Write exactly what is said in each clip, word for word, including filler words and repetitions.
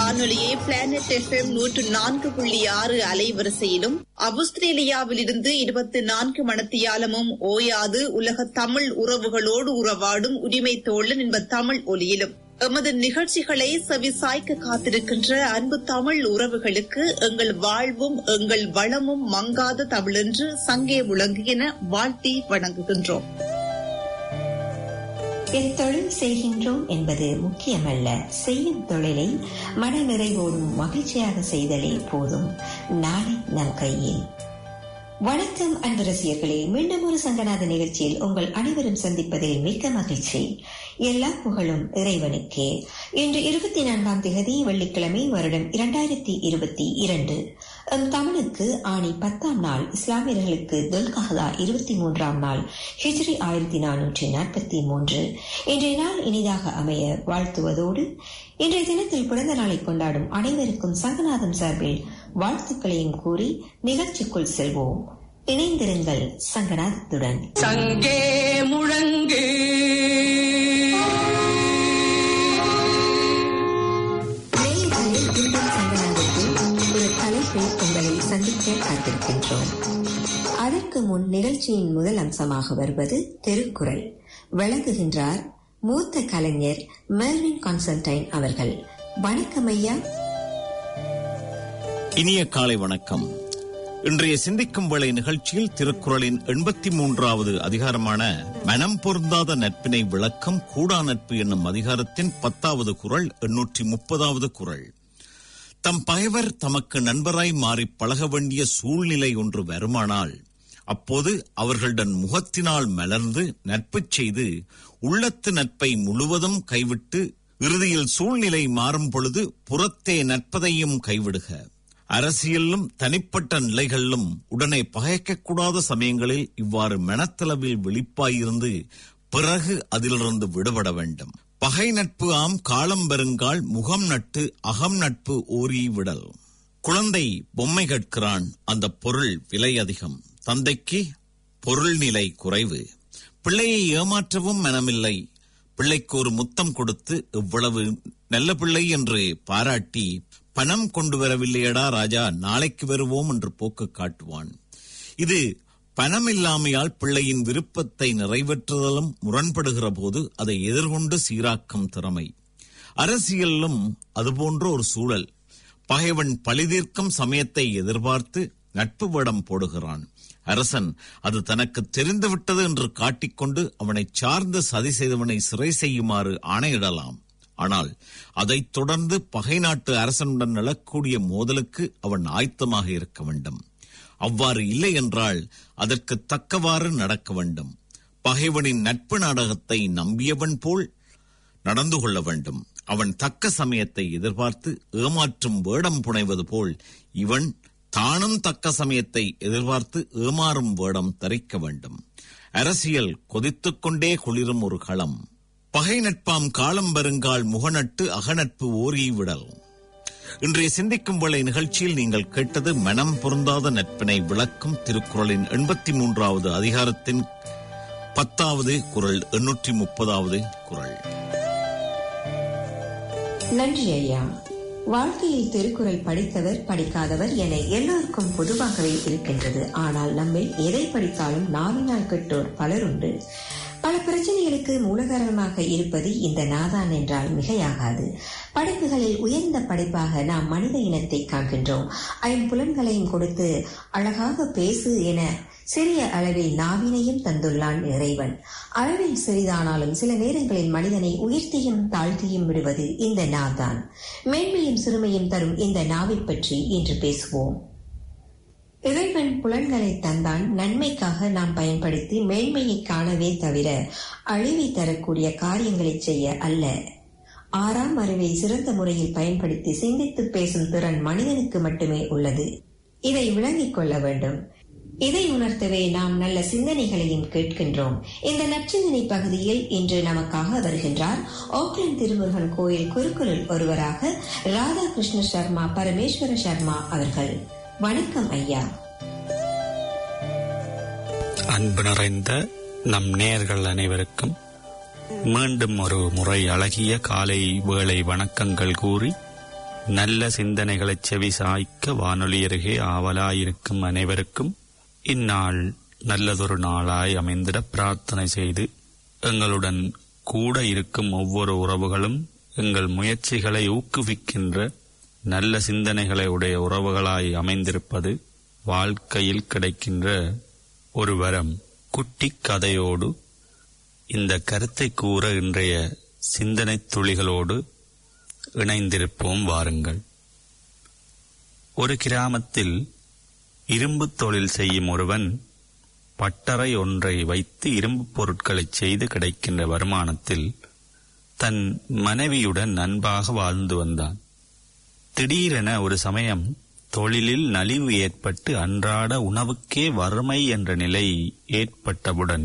வானொலியை planet FM நூற்று நான்கு புள்ளி ஆறு அலைவரிசையிலும் ஆஸ்திரேலியாவில் இருந்து இருபத்தி நான்கு மணத்தியாலமும் ஓயாது உலக தமிழ் உறவுகளோடு உறவாடும் உரிமை தோழன் என்ப தமிழ் ஒலியிலும் எமது நிகழ்ச்சிகளை செவிசாய்க்க காத்திருக்கின்ற அன்பு தமிழ் உறவுகளுக்கு எங்கள் வாழ்வும் எங்கள் வளமும் மங்காத தமிழென்று சங்கே முழங்குகின வாழ்த்தி வணங்குகின்றோம். எத்தொழில் செய்கின்றோம் என்பது முக்கியமல்ல, செய்யும் தொழிலை மன நிறைவோடும் மகிழ்ச்சியாக செய்தலே போதும். நாளை நம் கையில். வணக்கம் அன்பு ரசிகர்களே, மீண்டும் ஒரு சங்கநாத நிகழ்ச்சியில் உங்கள் அனைவரும் சந்திப்பதில் மிக்க மகிழ்ச்சி. எல்லா புகழும் இறைவனுக்கே. இன்று இருபத்தி நான்காம் தேதி வெள்ளிக்கிழமை, வருடம் இரண்டாயிரத்தி இருபத்தி இரண்டு. எம் தமிழுக்கு ஆணி பத்தாம் நாள், இஸ்லாமியர்களுக்கு துல்கஹதா இருபத்தி மூன்றாம் நாள், ஹிஜ்ரி ஆயிரத்தி நானூற்றி நாற்பத்தி மூன்று. இன்றைய நாள் இனிதாக அமைய வாழ்த்துவதோடு இன்றைய தினத்தில் பிறந்த நாளை கொண்டாடும் அனைவருக்கும் சங்கநாதம் சார்பில் வாழ்த்துக்களையும் கூறி நிகழ்ச்சிக்குள் செல்வோம். இணைந்திருங்கள் சங்கநாதத்துடன். சங்கே முழங்கு ஒரு தலைப்பில் உங்களை சந்திக்க காத்திருக்கின்றோம். அதற்கு முன் நிகழ்ச்சியின் முதல் அம்சமாக வருவது திருக்குறள். வழங்குகின்றார் மூத்த கலைஞர் மெல்வின் கான்ஸ்டன்டைன் அவர்கள். வணக்கம் ஐயா. இனிய காலை வணக்கம். இன்றைய சிந்திக்கும் வேளை நிகழ்ச்சியில் திருக்குறளின் எண்பத்தி மூன்றாவது அதிகாரமான மனம் பொருந்தாத நட்பினை விளக்கம் கூடா நட்பு என்னும் அதிகாரத்தின் பத்தாவது குறள், எண்ணூற்றி முப்பதாவது குறள். தம் பகைவர் தமக்கு நண்பராய் மாறி பழக வேண்டிய சூழ்நிலை ஒன்று வருமானால் அப்போது அவர்களுடன் முகத்தினால் மலர்ந்து நட்பு செய்து உள்ளத்து நட்பை முழுவதும் கைவிட்டு இறுதியில் சூழ்நிலை மாறும் பொழுது புறத்தே நட்பதையும் கைவிடுக. அரசியலிலும் தனிப்பட்ட நிலைகளிலும் உடனே பகைக்கக்கூடாத சமயங்களில் இவ்வாறு மனத்தளவில் விழிப்பாயிருந்து பிறகு அதிலிருந்து விடுபட வேண்டும். பகை நட்பு ஆம் காலம் வருங்கால் முகம் நட்டு அகம் நட்பு ஓரி விடல். குழந்தை பொம்மை கேட்கிறான், அந்த பொருள் விலை அதிகம். தந்தைக்கு பொருள் நிலை குறைவு. பிள்ளையை ஏமாற்றவும் மனமில்லை. பிள்ளைக்கு ஒரு முத்தம் கொடுத்து இவ்வளவு நல்ல பிள்ளை என்று பாராட்டி, பணம் கொண்டு வரவில்லையடா ராஜா, நாளைக்கு வருவோம் என்று போக்கு காட்டுவான். இது பணம் இல்லாமையால் பிள்ளையின் விருப்பத்தை நிறைவேற்றுதலும் முரண்படுகிற போது அதை எதிர்கொண்டு சீராக்கும் திறமை. அரசியலிலும் அதுபோன்ற ஒரு சூழல். பகைவன் பழிதீர்க்கும் சமயத்தை எதிர்பார்த்து நட்பு வேடம் போடுகிறான். அரசன் அது தனக்கு தெரிந்துவிட்டது என்று காட்டிக்கொண்டு அவனை சார்ந்து சதி செய்தவனை சிறை செய்யுமாறு ஆணையிடலாம். ஆனால் அதைத் தொடர்ந்து பகை நாட்டு அரசனுடன் எழக்கூடிய மோதலுக்கு அவன் ஆயத்தமாக இருக்க வேண்டும். அவ்வாறு இல்லை என்றால் அதற்கு தக்கவாறு நடக்க வேண்டும். பகைவனின் நட்பு நாடகத்தை நம்பியவன் போல் நடந்து கொள்ள வேண்டும். அவன் தக்க சமயத்தை எதிர்பார்த்து ஏமாற்றும் வேடம் புனைவது போல் இவன் தானும் தக்க சமயத்தை எதிர்பார்த்து ஏமாறும் வேடம் தரிக்க வேண்டும். அரசியல் கொதித்துக் கொண்டே குளிரும் ஒரு களம். பகை நட்பாம் காலம் வருங்கால் முகநட்டு அகநட்பு ஓரி விடல். இன்றைய சிந்திக்கும் வேளை நிகழ்ச்சியில் நீங்கள் கேட்டது மனம் பொருந்தாத நட்பினை விளக்கும் திருக்குறளின் எண்பத்தி மூன்றாவது அதிகாரத்தின் பத்தாவது குறள், எண்ணூற்றி முப்பதாவது குறள். நன்றி ஐயா. வாழ்க்கையில் திருக்குறள் படித்தவர் படிக்காதவர் என எல்லோருக்கும் பொதுவாகவே இருக்கின்றது. ஆனால் நம்மில் எதை படித்தாலும் நாவினால் கெட்டோர் பலருண்டு. பல பிரச்சனைகளுக்கு மூலகாரணமாக இருப்பது இந்த நாதான் என்றால் மிகையாகாது. படைப்புகளில் உயர்ந்த படைப்பாக நாம் மனித இனத்தை காண்கின்றோம். ஐம்புலன்களையும் கொடுத்து அழகாக பேசு என சிறிய அளவில் நாவினையும் தந்துள்ளான் இறைவன். அளவில் சிறிதானாலும் சில நேரங்களில் மனிதனை உயர்த்தியும் தாழ்த்தியும் விடுவது இந்த நாதான். மேன்மையும் சிறுமையும் தரும் இந்த நாவை பற்றி இன்று பேசுவோம். இறைவன் புலன்களை தந்தான் நன்மைக்காக நாம் பயன்படுத்தி மேன்மையை காணவே தவிர அழிவை தரக்கூடிய காரியங்களை செய்ய அல்ல. ஆறாம் அறிவை சிறந்த முறையில் பயன்படுத்தி சிந்தித்து பேசும் திறன் மனிதனுக்கு மட்டுமே உள்ளது. இதை விளங்கிக் கொள்ள வேண்டும். இதை உணர்த்தவே நாம் நல்ல சிந்தனைகளையும் கேட்கின்றோம். இந்த நற்சிந்தனை பகுதியில் இன்று நமக்காக வருகின்றார் ஓக்லண்ட் திருமுருகன் கோயில் குருக்களுள் ஒருவராக ராதாகிருஷ்ண சர்மா பரமேஸ்வர சர்மா அவர்கள். வணக்கம் ஐயா. அன்பு நிறைந்த நம் நேயர்கள் அனைவருக்கும் மீண்டும் ஒரு முறை அழகிய காலை வேளை வணக்கங்கள் கூறி நல்ல சிந்தனைகளை செவி சாய்க்க வானொலி அருகே ஆவலாயிருக்கும் அனைவருக்கும் இந்நாள் நல்லதொரு நாளாய் அமைந்திட பிரார்த்தனை செய்து, எங்களுடன் கூட இருக்கும் ஒவ்வொரு உறவுகளும் எங்கள் முயற்சிகளை ஊக்குவிக்கின்ற நல்ல சிந்தனைகளை உடைய உறவுகளாய் அமைந்திருப்பது வாழ்க்கையில் கிடைக்கின்ற ஒரு வரம். குட்டி கதையோடு இந்த கருத்தை கூற இன்றைய சிந்தனை துளிகளோடு இணைந்திருப்போம் வாருங்கள். ஒரு கிராமத்தில் இரும்பு தொழில் செய்யும் ஒருவன் பட்டறை ஒன்றை வைத்து இரும்பு பொருட்களை செய்து கிடைக்கின்ற வருமானத்தில் தன் மனைவியுடன் நண்பாக வாழ்ந்து வந்தான். திடீரென ஒரு சமயம் தொழிலில் நலிவு ஏற்பட்டு அன்றாட உணவுக்கே வறுமை என்ற நிலை ஏற்பட்டவுடன்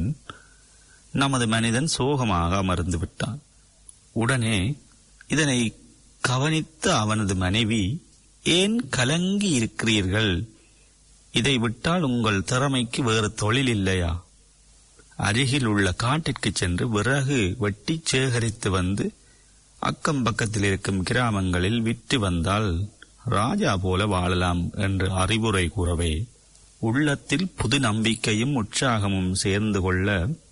நமது மனிதன் சோகமாக அமர்ந்து விட்டான். உடனே இதனை கவனித்த அவனது மனைவி, ஏன் கலங்கி இருக்கிறீர்கள்? இதை விட்டால் உங்கள் திறமைக்கு வேறு தொழில் இல்லையா? அருகில் உள்ள காட்டிற்கு சென்று விறகு வெட்டி சேகரித்து வந்து அக்கம் பக்கத்தில் இருக்கும் கிராமங்களில் விற்று வந்தால் ராஜா போல வாழலாம் என்று அறிவுரை கூறவே, உள்ளத்தில் புது நம்பிக்கையும் உற்சாகமும் சேர்ந்து கொள்ள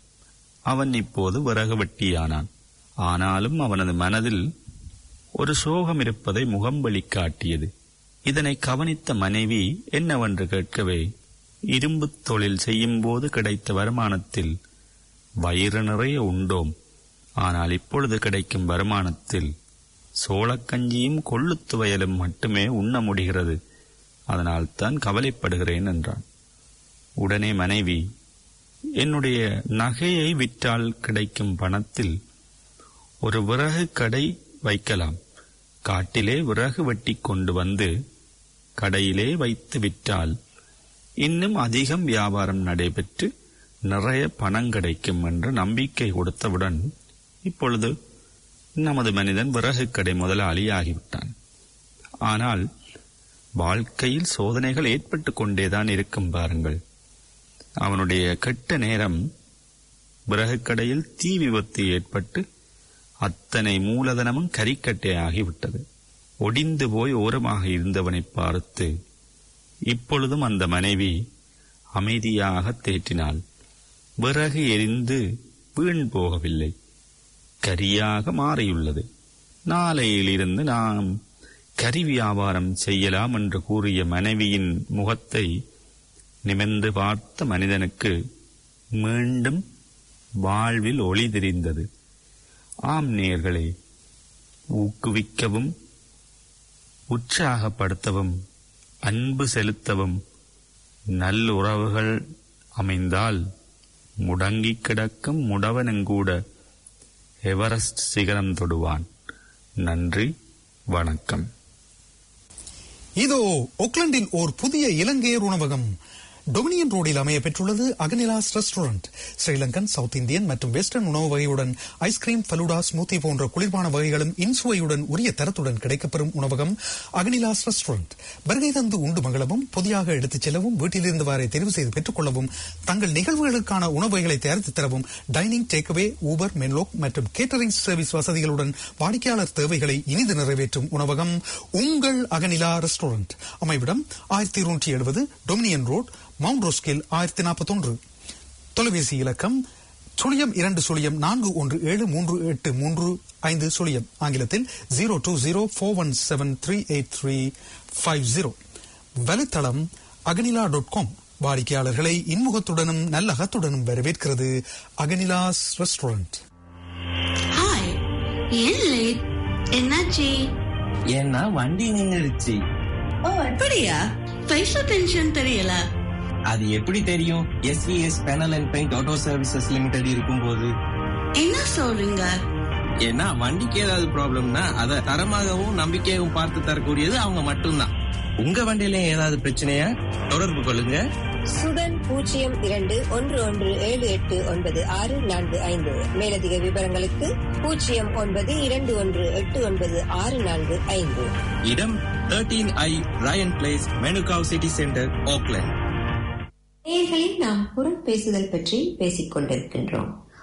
அவன் இப்போது விறகு வெட்டியானான். ஆனாலும் அவனது மனதில் ஒரு சோகம் இருப்பதை முகம் வெளிக்காட்டியது. இதனை கவனித்த மனைவி என்னவென்று கேட்கவே, இரும்பு தொழில் செய்யும் போது கிடைத்த வருமானத்தில் வயிறு நிறைய உண்டோம், ஆனால் இப்பொழுது கிடைக்கும் வருமானத்தில் சோளக்கஞ்சியும் கொள்ளுத்து வயலும் மட்டுமே உண்ண முடிகிறது. அதனால் தான் கவலைப்படுகிறேன் என்றான். உடனே மனைவி, என்னுடைய நகையை விற்றால் கிடைக்கும் பணத்தில் ஒரு விறகு கடை வைக்கலாம். காட்டிலே விறகு வெட்டி கொண்டு வந்து கடையிலே வைத்து விற்றால் இன்னும் அதிகம் வியாபாரம் நடைபெற்று நிறைய பணம் கிடைக்கும் என்று நம்பிக்கை கொடுத்தவுடன் இப்பொழுது நமது மனிதன் விறகு கடை முதலாளி ஆகிவிட்டான். ஆனால் வாழ்க்கையில் சோதனைகள் ஏற்பட்டு கொண்டேதான் இருக்கும் பாருங்கள். அவனுடைய கெட்ட நேரம் விறகு கடையில் தீ விபத்து ஏற்பட்டு அத்தனை மூலதனமும் கரிக்கட்டை ஆகிவிட்டது. ஒடிந்து போய் ஓரமாக இருந்தவனை பார்த்து இப்பொழுதும் அந்த மனைவி அமைதியாக தேற்றினாள். விறகு எரிந்து வீண் போகவில்லை, கரியாக மாறியுள்ளது. நாளையிலிருந்து நாம் கரி வியாபாரம் செய்யலாம் என்று கூறிய மனைவியின் முகத்தை நிமிர்ந்து பார்த்த மனிதனுக்கு மீண்டும் வாழ்வில் ஒளி தெரிந்தது. ஆம் நேயர்களே, ஊக்குவிக்கவும் உற்சாகப்படுத்தவும் அன்பு செலுத்தவும் நல்லுறவுகள் அமைந்தால் முடங்கி கிடக்கும் முடவனுங்கூட எவரெஸ்ட் சிகரம் தொடுவான். நன்றி, வணக்கம். இதோ ஓக்லண்டில் ஓர் புதிய இலங்கையர் உணவகம் டொமினியன் ரோடில் அமைய பெற்றுள்ளது. Akanilas restaurant Sri Lankan, south Indian மற்றும் வெஸ்டர்ன் உணவு வகையுடன் ஐஸ்கிரீம், ஃபலூடா, ஸ்மூத்தி போன்ற குளிர்பான வகைகளும் இன்சுவையுடன் உரிய தரத்துடன் கிடைக்கப்பெறும் உணவகம் அகனிலாஸ் ரெஸ்டாரண்ட். வருகை தந்து உண்டு மகளவும் பொதியாக எடுத்துச் செல்லவும், வீட்டிலிருந்து வாரை தெரிவு செய்து பெற்றுக் கொள்ளவும், தங்கள் நிகழ்வுகளுக்கான உணவு வகைகளை தயாரித்து தரவும் டைனிங், டேக்அவே, ஊபர், மென்லோக் மற்றும் கேட்டரிங் சர்வீஸ் வசதிகளுடன் வாடிக்கையாளர் தேவைகளை இனிது நிறைவேற்றும் உணவகம் உங்கள் அகனிலா ரெஸ்டாரண்ட். அமைவிடம் ஆயிரத்தி இருநூற்றி எழுபது டொமினியன் ரோட், மவுண்ட் ரோஸ்கில் ஆயிரத்தி நாற்பத்தி ஒன்று. தொலைபேசி இலக்கம் சுழியம் இரண்டு சுழியம் நான்கு ஒன்று ஏழு மூன்று எட்டு மூன்று ஐந்து சுழியம். ஆங்கிலத்தில் zero two zero four one seven three eight three five zero. வலைத்தளம் அகனிலா டாட் காம். வாடிக்கையாளர்களை இன்முகத்துடனும் நல்லகத்துடனும் வரவேற்கிறது அகனிலாஸ் ரெஸ்டாரண்ட். ஹாய், ஏன் லேட்? என்னாச்சு? ஏன்னா வண்டி நின்னுடுச்சு. ஓ அப்படியா? பைசா டென்ஷன் தெரியல. அது எப்படி தெரியும்? SVS panel and paint auto services limited இருக்கும் போது. என்ன சொல்றீங்க? ஏன்னா வண்டிக்கு ஏதாவது ப்ராப்ளம்னா அதை தரமாகவும் நம்பிக்கையாகவும் பார்த்து தரக்கூடியது அவங்க மட்டும்தான். உங்க வண்டியில ஏதாவது பிரச்சனையா தொடர்பு கொள்ளுங்க. சுடன் பூஜ்ஜியம் இரண்டு ஒன்று ஒன்று ஏழு எட்டு ஒன்பது ஆறு நான்கு ஐந்து. மேலதிக விவரங்களுக்கு பூஜ்ஜியம் ஒன்பது இரண்டு ஒன்று எட்டு ஒன்பது ஆறு நான்கு ஐந்து. இடம் தேர்ட்டீன் ஐ Ryan place, Manukau city centre, Auckland. நேயர்களே, நாம் புறம் பேசுதல் பற்றி பேசிக் கொண்டிருக்கின்றோம்.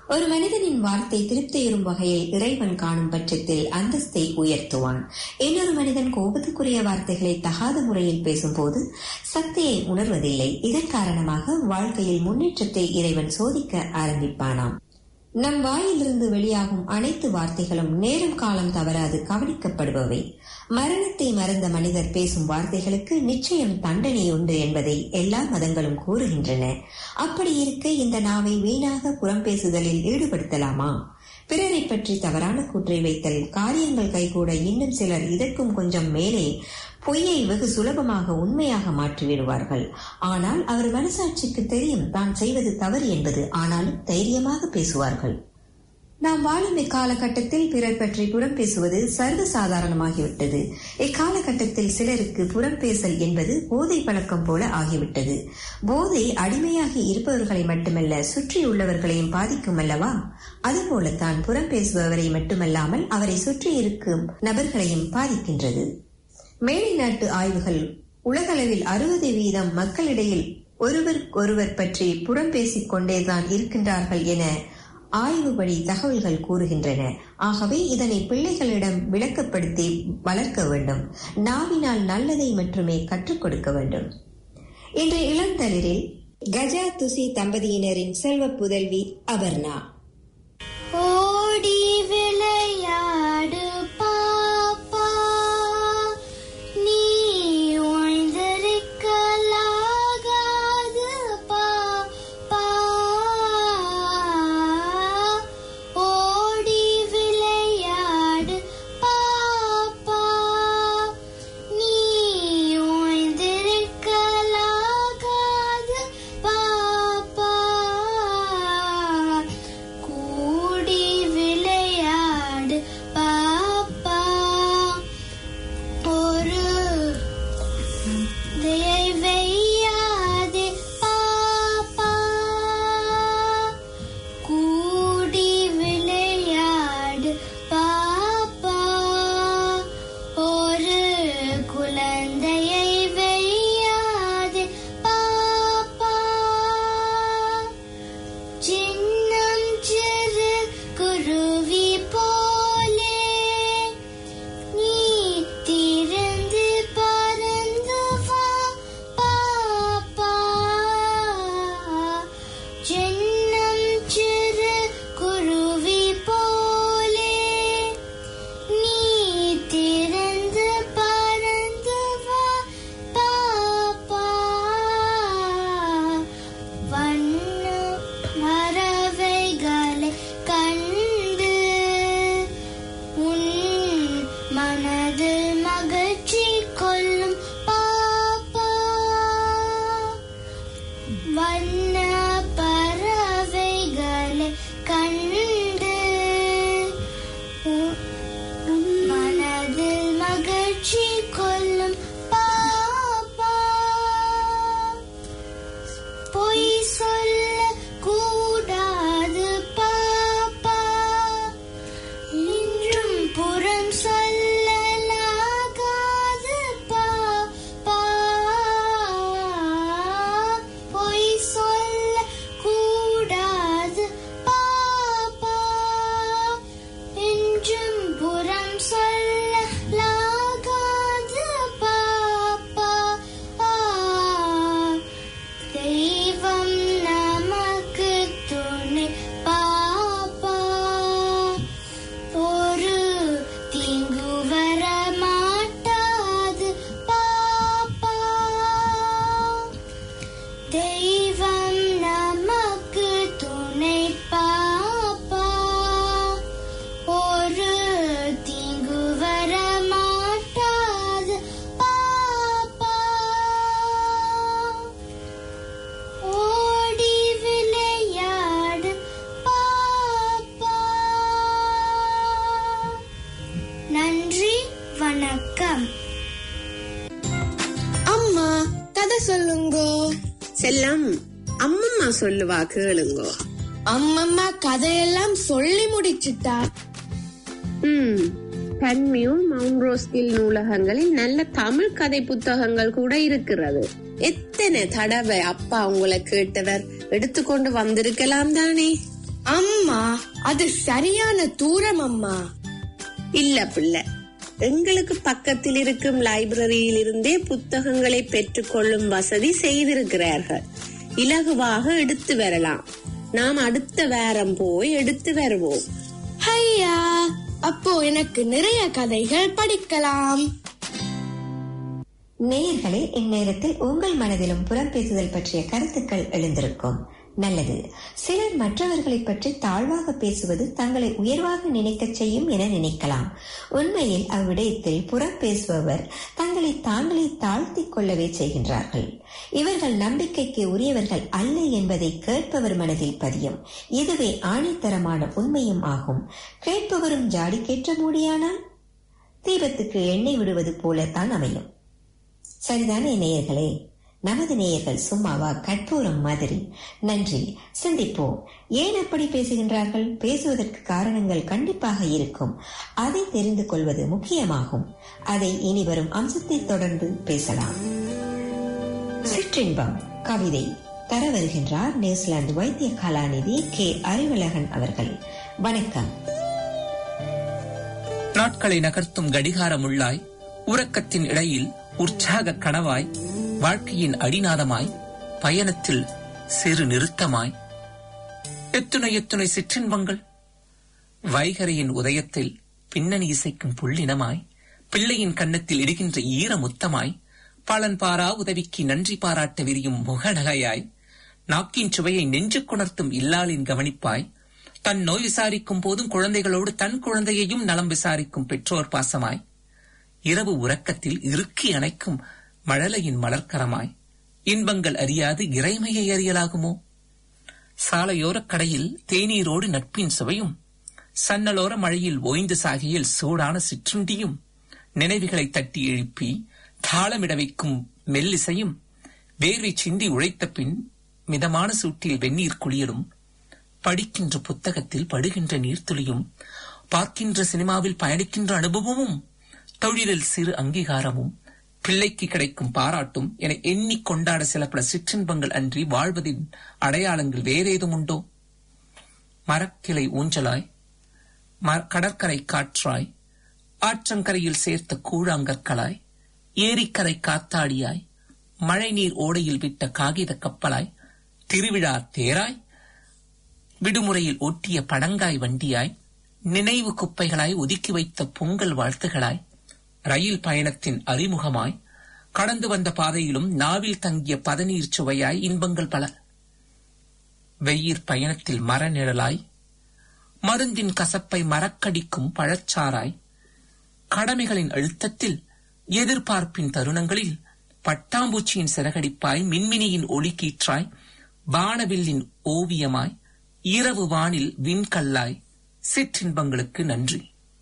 ஒரு மனிதனின் வார்த்தை திருப்தியுறும் வகையில் இறைவன் காணும் பட்சத்தில் அந்தஸ்தை உயர்த்துவான். இன்னொரு மனிதன் கோபத்துக்குரிய வார்த்தைகளை தகாத முறையில் பேசும்போது சக்தியை உணர்வதில்லை. இதன் காரணமாக வாழ்க்கையில் முன்னேற்றத்தை இறைவன் சோதிக்க ஆரம்பிப்பானாம். நம் வாயிலிருந்து வெளியாகும் அனைத்து வார்த்தைகளும் நேரம் காலம் தவறாது கவனிக்கப்படுபவை. மரணத்தை மறந்த மனிதர் பேசும் வார்த்தைகளுக்கு நிச்சயம் தண்டனை உண்டு என்பதை எல்லா மதங்களும் கூறுகின்றன. அப்படி இருக்க இந்த நாவை வீணாக புறம் பேசுதலில் ஈடுபடுத்தலாமா? பிறரை பற்றி தவறான கூற்றை வைத்தல், காரியங்கள் கைகூட இன்னும் சிலர் இதற்கும் கொஞ்சம் மேலே பொய்யை வெகு சுலபமாக உண்மையாக மாற்றிவிடுவார்கள். ஆனால் அவர் மனசாட்சிக்கு தெரியும் தான் செய்வது தவறு என்பது. ஆனாலும் தைரியமாக பேசுவார்கள். நாம் வாழும் இக்காலகட்டத்தில் பிறர் பற்றி புறம் பேசுவது சர்வசாதாரணமாகிவிட்டது. இக்காலகட்டத்தில் சிலருக்கு புறம் பேசல் என்பது போதை பழக்கம் போல ஆகிவிட்டது. போதை அடிமையாகி இருப்பவர்களை மட்டுமல்ல, சுற்றியுள்ளவர்களையும் பாதிக்கும் அல்லவா? அதுபோலத்தான் புறம் பேசுபவரை மட்டுமல்லாமல் அவரை சுற்றி இருக்கும் நபர்களையும் பாதிக்கின்றது. மேலை நாட்டு ஆய்வுகள் உலகளவில் அறுபது வீதம் மக்களிடையில் ஒருவருக்கொருவர் பற்றி புறம் பேசிக் கொண்டேதான் இருக்கின்றார்கள் என ஆய்வுபடி தகவல்கள் கூறுகின்றன. ஆகவே இதனை பிள்ளைகளிடம் விளக்கப்படுத்தி வளர்க்க வேண்டும். நாவினால் நல்லதை மட்டுமே கற்றுக் கொடுக்க வேண்டும். இன்று இளந்தளிரில் கஜா துசி தம்பதியினரின் செல்வ புதல்வி அபர்ணா. ஓடி விளையாடு பாப்பா, நீ ஓய்ந்திருக்கலாகாது பாப்பா. ஓடி விளையாடு பாப்பா, நீ ஓய்ந்திருக்கலாகாது பாப்பா. கூடி விளையாடு பாப்பா, ஒரு தெய்வையாதே பாப்பா. கூடி விளையாடு பாப்பா, ஒரு குழந்தையை வையாதே பாப்பா. சின்னம் சிறு குருவி போலே நீ திறந்து பறந்து வா பாப்பா. சின்னம் சிறு குருவி போலே நீ திறந்து பறந்து வா பாப்பா. வண்ண பறவைகளை கண்டு உன் மனதில் மகிழ்ச்சி கொள்ளும் பாப்பா. வண்ண பறவைகளை கண்டு உன் மனதில் மகிழ்ச்சி கொள்ளும் பாப்பா. பொய் சொல்ல கூடாது பாப்பா, இன்றும் புறம் சொல்லலாகாது பாப்பா. பொய் சொல்ல கூடாது பாப்பா, இன்றும் புறம் சொல்லலாகாது பாப்பா. தெய்வம் நமக்கு துணை பாப்பா, ஒரு தீங்கு வர மாட்டாது பாப்பா. தெய்வம் நமக்கு துணை பாப்பா, ஒரு தீங்கு வர மாட்டாது பாப்பா. ஓடி விளையாடு பாப்பா. நன்றி, வணக்கம். அம்மா கதை சொல்லுங்கோ. செல்லம், அம்மம்மா சொல்லுவா கேளுங்கோ. அம்மம்மா கதையெல்லாம் சொல்லி முடிச்சுட்டா. ம் பன்மியூர் மவுண்ட் ரோஸ்கில் நூலகங்களில் நல்ல தமிழ் கதை புத்தகங்கள் கூட இருக்கிறது. எத்தனை தடவை அப்பா உங்களை கேட்டவர் எடுத்துக்கொண்டு வந்திருக்கலாம் தானே? அம்மா அது சரியான தூரம் அம்மா. இல்ல பிள்ளை, எங்களுக்கு பக்கத்தில் இருக்கும் லைப்ரரியில் இருந்தே புத்தகங்களை பெற்றுக்கொள்ளும் வசதி செய்திருக்கிறார்கள். இலகுவாக எடுத்து வரலாம். நாம் அடுத்த வாரம் போய் எடுத்து வருவோம். ஐயா, அப்போ எனக்கு நிறைய கதைகள் படிக்கலாம். நேயர்களே, இந்நேரத்தில் உங்கள் மனதிலும் புறம் பேசுதல் பற்றிய கருத்துக்கள் எழுந்திருக்கும். நல்லது. சிலர் மற்றவர்களை பற்றி தாழ்வாக பேசுவது தங்களை உயர்வாக நினைக்க செய்யும் என நினைக்கலாம். உண்மையில் அவ்விடயத்தில் புறம் பேசுபவர் தங்களை தாங்களே தாழ்த்திக் கொள்ளவே செய்கின்றார்கள். இவர்கள் நம்பிக்கைக்கு உரியவர்கள் அல்ல என்பதை கேட்பவர் மனதில் பதியும். இதுவே ஆணித்தரமான உண்மையும் ஆகும். கேட்பவரும் ஜாடி கேட்ட மூடியானால் தீபத்துக்கு எண்ணெய் விடுவது போலத்தான் அமையும். சரிதானே நேயர்களே? நமது நேயர்கள் சும்மாவா கற்பூரம் மாதிரி. நன்றி. சிந்திப்போம். ஏன் அப்படி பேசுகின்றார்கள்? பேசுவதற்கு காரணங்கள் கண்டிப்பாக இருக்கும். அதை தெரிந்து கொள்வது முக்கியமாகும். அதை இனி வரும் அம்சத்தை தொடர்ந்து பேசலாம். சிற்றின்பம் கவிதை தர வருகின்றார் நியூசிலாந்து வைத்திய கலாநிதி கே அறிவழகன் அவர்கள். வணக்கம். நாட்களை நகர்த்தும் கடிகாரமுள்ளாய், உறக்கத்தின் இடையில் உற்சாக கனவாய், வாழ்க்கையின் அடிநாதமாய், பயணத்தில் சிறு நிறுத்தமாய், எத்துணை எத்துணை சிற்றின்பங்கள். வைகரையின் உதயத்தில் பின்னணி இசைக்கும் புள்ளினமாய், பிள்ளையின் கன்னத்தில் இடுகின்ற ஈர முத்தமாய், பலன் பாரா உதவிக்கு நன்றி பாராட்ட விரியும் முகநகையாய், நாக்கின் சுவையை நெஞ்சு கொணர்த்தும் இல்லாளின் கவனிப்பாய், தன் நோய் விசாரிக்கும் போதும் குழந்தைகளோடு தன் குழந்தையையும் நலம் விசாரிக்கும் பெற்றோர் பாசமாய், இரவு உறக்கத்தில் இறுக்கி அணைக்கும் மழலையின் மலர்க்கரமாய், இன்பங்கள் அறியாது இறைமையை அறியலாகுமோ? சாலையோரக் கடையில் தேநீரோடு நட்பின் சுவையும், சன்னலோர மழையில் ஓய்ந்து சாகையில் சூடான சிற்றுண்டியும், நினைவுகளை தட்டி எழுப்பி தாளமிட வைக்கும் மெல்லிசையும், வேர்வை சிந்தி உழைத்த பின் மிதமான சூட்டில் வெந்நீர் குளியலும், படிக்கின்ற புத்தகத்தில் படுகின்ற நீர்த்துளியும், பார்க்கின்ற சினிமாவில் பயணிக்கின்ற அனுபவமும், தொழிலில் சிறு அங்கீகாரமும், பிள்ளைக்கு கிடைக்கும் பாராட்டும் என எண்ணி கொண்டாட சில பல சிற்றின்பங்கள் அன்றி வாழ்வதின் அடையாளங்கள் வேறேதும் உண்டோ? மரக்கிளை ஊஞ்சலாய், கடற்கரை காற்றாய், ஆற்றங்கரையில் சேர்த்த கூழாங்கற்களாய், ஏரிக்கரை காத்தாடியாய், மழை நீர் ஓடையில் விட்ட காகித கப்பலாய், திருவிழா தேராய், விடுமுறையில் ஒட்டிய படங்காய் வண்டியாய், நினைவு குப்பைகளாய் ஒதுக்கி வைத்த பொங்கல் வாழ்த்துகளாய், ரயில் பயணத்தின் அறிமுகமாய், கடந்து வந்த பாதையிலும் நாவில் தங்கிய பதநீர் சுவையாய் இன்பங்கள் பல. வெயிற் பயணத்தில் மரநிழலாய், மருந்தின் கசப்பை மறக்கடிக்கும் பழச்சாராய், கடமைகளின் அழுத்தத்தில் எதிர்பார்ப்பின் தருணங்களில் பட்டாம்பூச்சியின் சிறகடிப்பாய், மின்மினியின் ஒளிக்கீற்றாய், வானவில்லின் ஓவியமாய், இரவு வானில் விண்கல்லாய், சிற்றின்பங்களுக்கு நன்றி.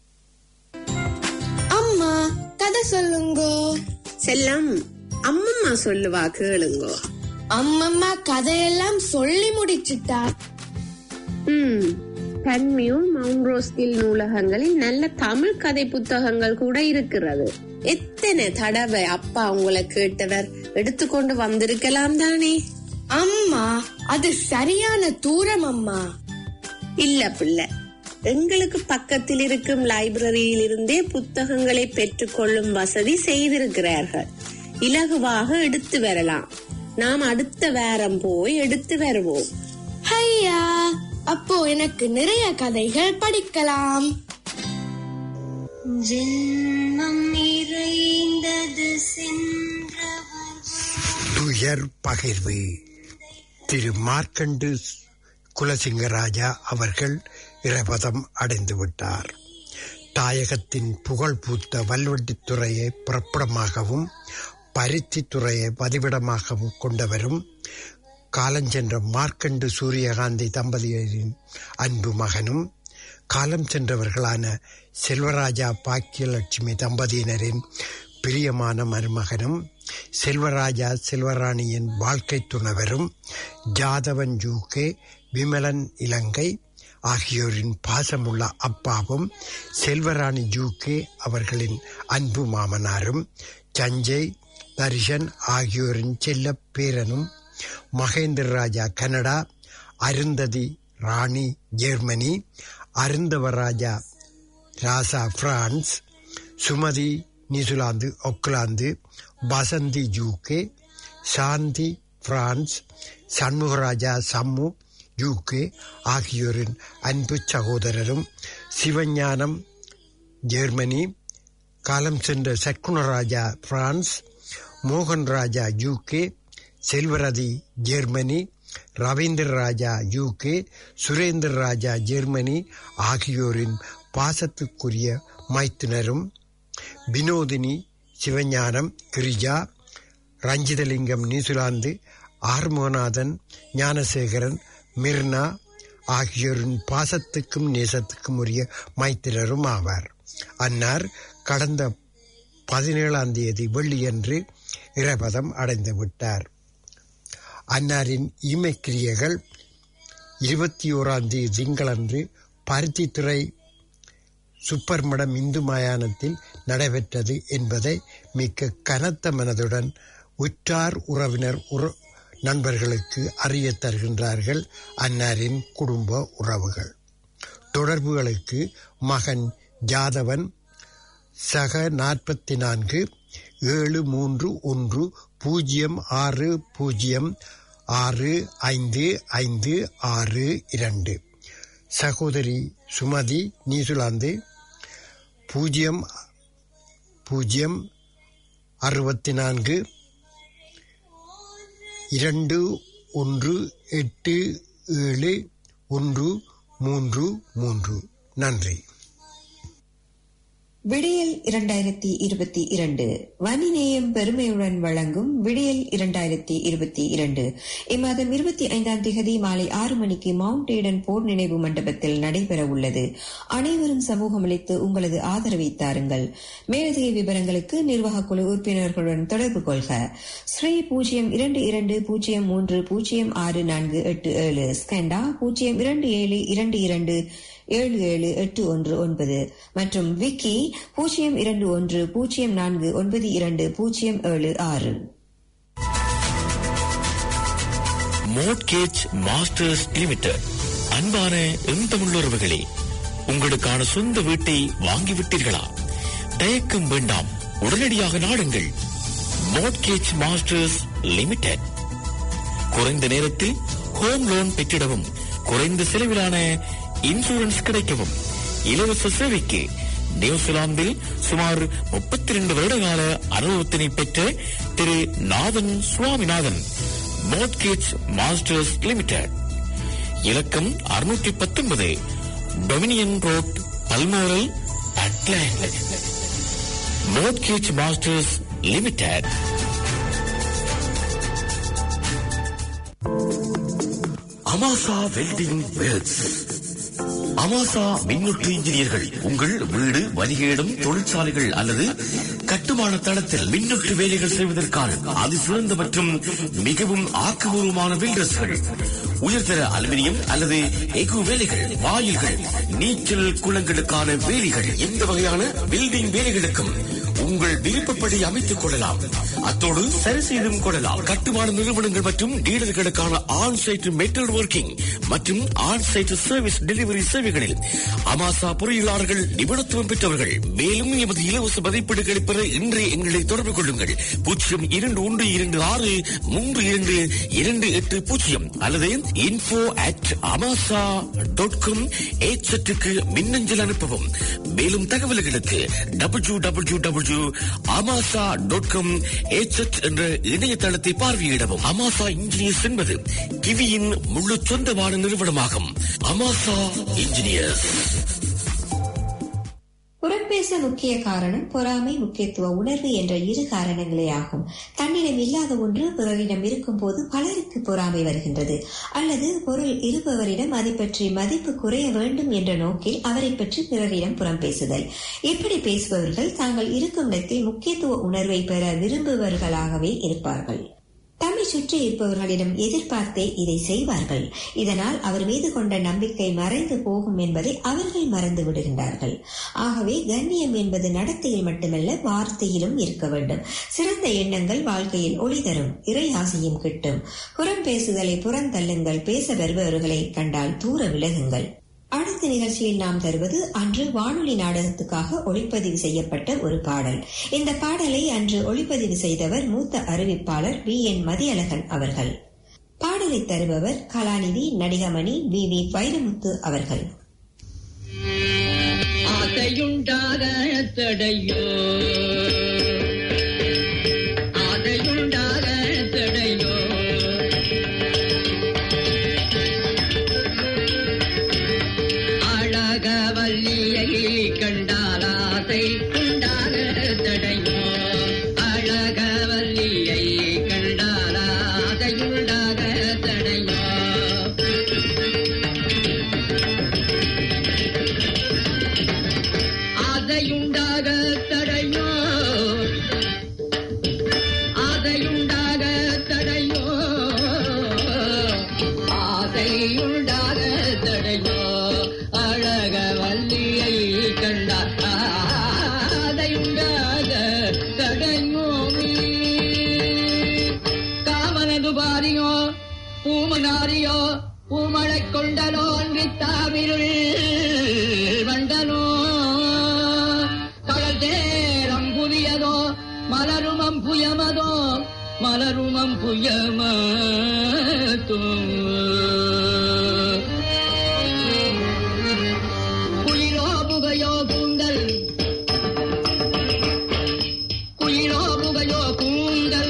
அம்மா கதை சொல்லுங்கோ. செல்லம், அம்மம்மா சொல்லுவா கேளுங்கோ. அம்மம்மா கதையெல்லாம் சொல்லி முடிச்சுட்டா. ம் பன்மியூ மவுண்ட் ரோஸ்கில் நூலகங்களில் நல்ல தமிழ் கதை புத்தகங்கள் கூட இருக்கிறது. எத்தனை தடவை அப்பா உங்களை கேட்டவர் எடுத்துக்கொண்டு வந்திருக்கலாம் தானே? அம்மா அது சரியான தூரம் அம்மா. இல்ல பிள்ளை, எங்களுக்கு பக்கத்தில் இருக்கும் லைப்ரரியில் இருந்தே புத்தகங்களை பெற்றுக்கொள்ளும் வசதி செய்திருக்கிறார்கள். இலகுவாக எடுத்து வரலாம். நாம் அடுத்த வாரம் போய் எடுத்து வருவோம். ஐயா, அப்போ எனக்கு நிறைய கதைகள் படிக்கலாம். ஜென்மம் நிறைந்தது சென்றவர் துயர் பகிர்வு. திரு மார்க்கண்டு குலசிங்கராஜா அவர்கள் இறைபதம் அடைந்து விட்டார். தாயகத்தின் புகழ் பூத்த வல்வெட்டித்துறையை புறப்படமாகவும் பருத்தி துறையை பதிவிடமாகவும் கொண்டவரும் காலஞ்சென்ற மார்க்கண்டு சூரியகாந்தி தம்பதியரின் அன்பு மகனும், காலம் சென்றவர்களான செல்வராஜா பாக்கியலட்சுமி தம்பதியினரின் பிரியமான மருமகனும், செல்வராஜா செல்வராணியின் வாழ்க்கை துணவரும், ஜாதவன் யூகே விமலன் இலங்கை ஆகியோரின் பாசமுள்ள அப்பாவும், செல்வராணி யூகே அவர்களின் அன்பு மாமனாரும், சஞ்சய் தர்ஷன் ஆகியோரின் செல்ல பேரனும், Mahendra Raja Canada, Arundhati Rani Germany, Arunthavaraja Rasa France, Sumathi New Zealand Auckland, Vasanthi UK, Shanthi France, Shanmugaraja Sammu UK ஆகியோரின் அன்பு சகோதரரும், சிவஞானம் ஜெர்மனி, காலம் சென்ற சற்குணராஜா பிரான்ஸ், மோகன் Raja UK, Selvarathi Germany, Ravindra Raja UK, Surendra Raja Germany ஆகியோரின் பாசத்துக்குரிய மைத்துனரும், வினோதினி சிவஞானம் கிரிஜா, ரஞ்சிதலிங்கம் நியூசிலாந்து, ஆர்மோநாதன் ஞானசேகரன் மிர்னா ஆகியோரின் பாசத்துக்கும் நேசத்துக்கும் உரிய மைத்திரரும் ஆவார். அன்னார் கடந்த பதினேழாம் தேதி வெள்ளியன்று இறைபதம் அடைந்து விட்டார். அன்னாரின் ஈமைக்கிரியைகள் இருபத்தி ஓராம் தேதி திங்களன்று பருத்தித்துறை சுப்பர்மடம் இந்து மயானத்தில் நடைபெற்றது என்பதை மிக்க கனத்த மனதுடன் உற்றார் உறவினர் நண்பர்களுக்கு அறிய தருகின்றார்கள் அன்னாரின் குடும்ப உறவுகள். தொடர்புகளுக்கு மகன் ஜாதவன் சக நாற்பத்தி நான்கு ஏழு மூன்று ஒன்று பூஜ்ஜியம் ஆறு பூஜ்ஜியம் ஆறு ஐந்து ஐந்து ஆறு இரண்டு, சகோதரி சுமதி நியூசிலாந்து பூஜ்ஜியம் பூஜ்ஜியம் அறுபத்தி நான்கு இரண்டு ஒன்று எட்டு ஏழு ஒன்று மூன்று மூன்று. நன்றி. விடியல் இரண்டாயிரத்தி இருபத்தி இரண்டு வனிநேயம் பெருமையுடன் வழங்கும் விடியல் இரண்டாயிரத்தி இருபத்தி இரண்டு இம்மாதம் இருபத்தி ஐந்தாம் திகதி மாலை ஆறு மணிக்கு மவுண்ட் ஏடன் போர் நினைவு மண்டபத்தில் நடைபெற உள்ளது. அனைவரும் சமூகமளித்து உங்களது ஆதரவை தாருங்கள். மேலதிக விவரங்களுக்கு நிர்வாக குழு உறுப்பினர்களுடன் தொடர்பு கொள்க. ஸ்ரீ பூஜ்ஜியம் இரண்டு இரண்டு பூஜ்ஜியம் மூன்று பூஜ்ஜியம் ஆறு நான்கு எட்டு ஏழு, ஸ்கேண்டா பூஜ்ஜியம் இரண்டு ஏழு இரண்டு இரண்டு ஏழு ஏழு எட்டு ஒன்று ஒன்பது மற்றும் விக்கி பூஜ்ஜியம் இரண்டு ஒன்று பூஜ்ஜியம் நான்கு ஒன்பது இரண்டு பூஜ்ஜியம் ஏழு ஆறு. Mortgage masters limited. அன்பான எந்தமுள்ளவர்களே, உங்களுக்கான சொந்த வீட்டை வாங்கிவிட்டீர்களா? தயக்கம் வேண்டாம், உடனடியாக நாடுங்கள். Mortgage masters limited. குறைந்த நேரத்தில் ஹோம் லோன் பெற்றிடவும், குறைந்த செலவிலான இன்சூரன்ஸ் கிடைக்கவும், இலவச சேவைக்கு நியூசிலாந்தில் சுமார் முப்பத்தி இரண்டு வருடகால அனுபவத்தினை பெற்ற திரு Nathan Swaminathan, mortgage masters limited. இலக்கம் அறுநூற்றி பத்தொன்பது டொமினியன் ரோட், பல்மோரல், அட்லாண்ட். Mortgage masters limited. Amasa welding works. Amasa மின்னொட்டு இன்ஜினியர்கள் உங்கள் வீடு, வணிகேடும், தொழிற்சாலைகள் அல்லது கட்டுமான தளத்தில் மின்னொட்டு வேலைகள் செய்வதற்கான அதிசிறந்த மற்றும் மிகவும் ஆக்கபூர்வமான வெல்டர்ஸ்கள். உயர்தர அலுமினியம் அல்லது எஃகு வேலைகள், வாயில்கள், நீச்சல் குளங்களுக்கான வேலைகள், எந்த வகையான பில்டிங் வேலைகளுக்கும் உங்கள் விருப்பப்படி அமைத்துக் கொள்ளலாம். அத்தோடு சரி செய்தும் கொள்ளலாம். கட்டுமான நிறுவனங்கள் மற்றும் டீலர்களுக்கான ஆன் சைட் மெட்டல் ஒர்க்கிங் மற்றும் ஆன் சைட் சர்வீஸ் டெலிவரி சேவைகளில் அமாசா பொறியியலாளர்கள் நிபுணத்துவம் பெற்றவர்கள். மேலும் எமது இலவச மதிப்பீடுகளை பெற இன்றே எங்களை தொடர்பு கொள்ளுங்கள். பூஜ்ஜியம் இரண்டு ஒன்று இரண்டு ஆறு மூன்று இரண்டு இரண்டு எட்டு பூஜ்ஜியம் அல்லது info at Amasa dot com ஏச்சட்டுக்கு மின்னஞ்சல் அனுப்பவும். மேலும் தகவல்களுக்கு W W W Amasa dot com ஏச்சட் என்ற இணையதளத்தை பார்வையிடவும். அமாசா இன்ஜினியர்ஸ் என்பது கிவியின் முழு சொந்தமான நிறுவனமாகும். அமாசா இன்ஜினியர்ஸ். புறப்பேச முக்கிய காரணம் பொறாமை, முக்கியத்துவ உணர்வு என்ற இரு காரணங்களே ஆகும். தன்னிடம் இல்லாத ஒன்று பிறரிடம் இருக்கும் போது பலருக்கு பொறாமை வருகின்றது. அல்லது பொருள் இருப்பவரிடம் அதை பற்றி மதிப்பு குறைய வேண்டும் என்ற நோக்கில் அவரை பற்றி பிறரிடம் புறம் பேசுதல். இப்படி பேசுபவர்கள் தாங்கள் இருக்கும் இடத்தில் முக்கியத்துவ உணர்வை பெற விரும்புபவர்களாகவே இருப்பார்கள். தம்மை சுற்றி இருப்பவர்களிடம் எதிர்பார்த்தே இதை செய்வார்கள். இதனால் அவர் மீது கொண்ட நம்பிக்கை மறைந்து போகும் என்பதை அவர்கள் மறந்து விடுகின்றார்கள். ஆகவே கண்ணியம் என்பது நடத்தையில் மட்டுமல்ல, வார்த்தையிலும் இருக்க வேண்டும். சிறந்த எண்ணங்கள் வாழ்க்கையில் ஒளி தரும், இறை ஆசையும் கிட்டும். புறம் பேசுதலை புறந்தள்ளுங்கள், பேச வருபவர்களை கண்டால் தூர விலகுங்கள். அடுத்த நிகழ்ச்சியில் நாம் தருவது அன்று வானொலி நாடகத்துக்காக ஒளிப்பதிவு செய்யப்பட்ட ஒரு பாடல். இந்த பாடலை அன்று ஒளிப்பதிவு செய்தவர் மூத்த அறிவிப்பாளர் வி என் மதியழகன் அவர்கள். பாடலை தருபவர் கலாநிதி நடிகமணி வி வி வைரமுத்து அவர்கள். ஆதையுண்டாக தடையோ ஆதையுண்டாக தடையோ அழகவல்லியை கண்டாலாசை உண்டாக தடையோ அழகவல்லியை கண்டாலாசை உண்டாக தடையோ ஆதையுண்டாக தடையோ ஆதையுண்டாக தடையோ ஆதையுண்டாக தடையோ அழகவல்லியை கண்டார் ஆதையுண்டாக தடையோ காமனது பாரியோ பூமனாரியோ பூமழை கொண்டலோ வித்தாவிருள் வண்டனோ கடல் தேரம் புதியதோ மலருமம் புயமதோ மலருமம் புயமதோ குயிலோ புகையோ கூந்தல் குயிலோ புகையோ கூந்தல்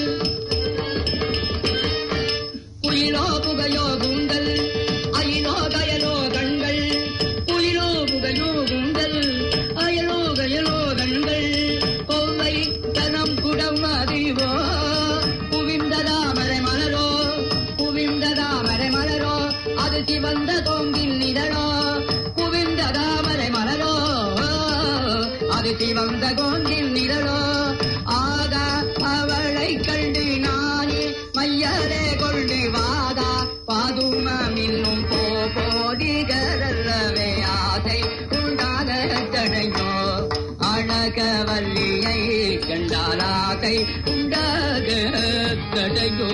குயிலோ புகையோ கூந்தல் அயிலோ கயலோ கண்கள் குயிலோ புகையோ கூந்தல் அயலோ கயலோ கண்கள் கொவ்வை தனம் குடம் அறிவோ குவிந்ததாமரை மலரோ குவிந்ததாமரை மலரோ அது சிவந்த தோங்கில் நிதழோ குவிந்ததாமரை மலரோ அது சிவந்த கோங்கில் நிதழோ ஆக அவளை கண்டு நானே மையரே கொண்டு வாதா பாதுமமின்னும் போ போதிகரல்லவே ஆசை உண்டாக தடையோ அழகவல்லியை கண்டாலாசை உண்டாக தடையோ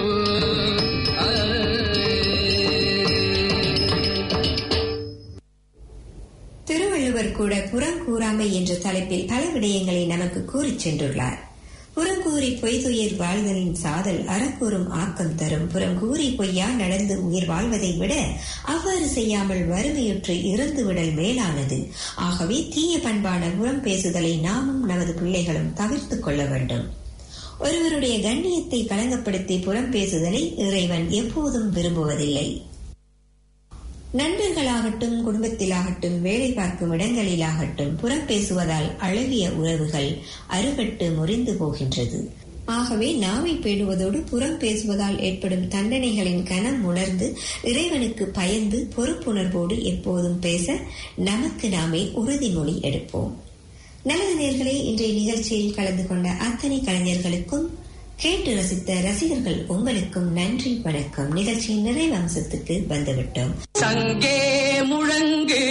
திருவள்ளுவர் கூட புறங்கூறாமை என்ற தலைப்பில் பல விடயங்களை நமக்கு கூறிச் சென்றுள்ளார். புறங்கூறி பொய்துயிர் வாழ்தலின் சாதல் அறக்கூறும் ஆக்கம் தரும். புறங்கூறி பொய்யா நடந்து உயிர் வாழ்வதை விட அவ்வாறு செய்யாமல் வறுமையுற்று இறந்துவிடல் மேலானது. ஆகவே தீய பண்பான புறம் பேசுதலை நாமும் நமது பிள்ளைகளும் தவிர்த்துக் கொள்ள வேண்டும். ஒருவருடைய கண்ணியத்தை களங்கப்படுத்தி புறம் பேசுதலை இறைவன் எப்போதும் விரும்புவதில்லை. நண்பர்களாகட்டும், குடும்பத்திலாகட்டும், வேலை பார்க்கும் இடங்களிலாகட்டும் புறம் பேசுவதால் அழகிய உறவுகள் அறுபட்டு முறிந்து போகின்றது. ஆகவே நாவை பேணுவதோடு புறம் பேசுவதால் ஏற்படும் தண்டனைகளின் கனம் உணர்ந்து இறைவனுக்கு பயந்து பொறுப்புணர்வோடு எப்போதும் பேச நமக்கு நாமே உறுதிமொழி எடுப்போம். நல்லது நேயர்களே, இன்றைய நிகழ்ச்சியில் கலந்து கொண்ட அத்தனை கலைஞர்களுக்கும் கேட்டு ரசித்த ரசிகர்கள் உங்களுக்கும் நன்றி, வணக்கம். நிகழ்ச்சியின் நிறைவு அம்சத்துக்கு வந்துவிட்டோம். சங்கே முழங்கு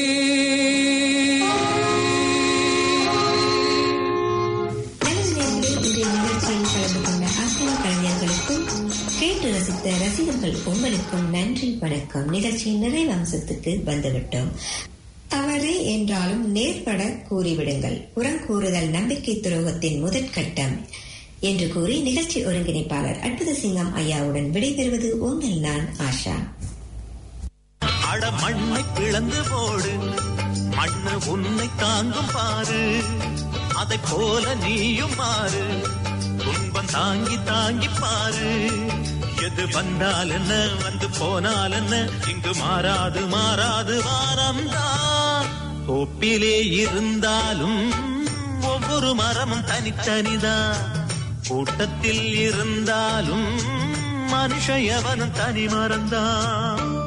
இன்றைய நிகழ்ச்சியில் கலந்து கொண்ட அத்தனை கலைஞர்களுக்கும் கேட்டு ரசித்த ரசிகர்கள் உங்களுக்கும் நன்றி, வணக்கம். நிகழ்ச்சியின் நிறைவு அம்சத்துக்கு வந்துவிட்டோம். தவறு என்றாலும் நேர்பட கூறிவிடுங்கள். புறங்கூறுதல் நம்பிக்கை துரோகத்தின் முதற்கட்டம் என்று கூறி நிகழ்ச்சி ஒருங்கிணைப்பாளர் அற்புத சிங்கம் ஐயாவுடன் விடைபெறுவது உங்கள் நான் ஆஷா. அட மண்ணை பிளந்து போடு, மண்ணு உன்னை தாங்கும் பாரு, அதை போல நீயும் மாறு, துன்பம் தாங்கி தாங்கி பாரு. எது வந்தால் என்ன, வந்து போனால் என்ன, இங்கு மாறாது மாறாது வாரம்தான். தோப்பிலே இருந்தாலும் ஒவ்வொரு மரமும் தனித்தனிதான், கூட்டத்தில் இருந்தாலும் மனுஷ எவனும் தனி மறந்தான்.